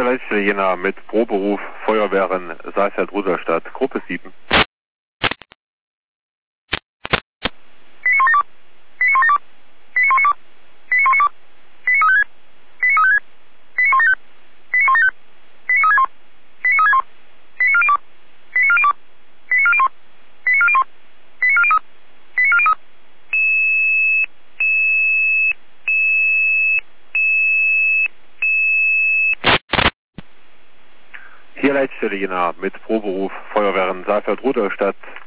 Leitstelle Jena mit Proberuf Feuerwehren Saalfeld-Rudolstadt, Gruppe 7. Hier Leitstelle Jena mit Proberuf Feuerwehren Saalfeld-Rudolstadt,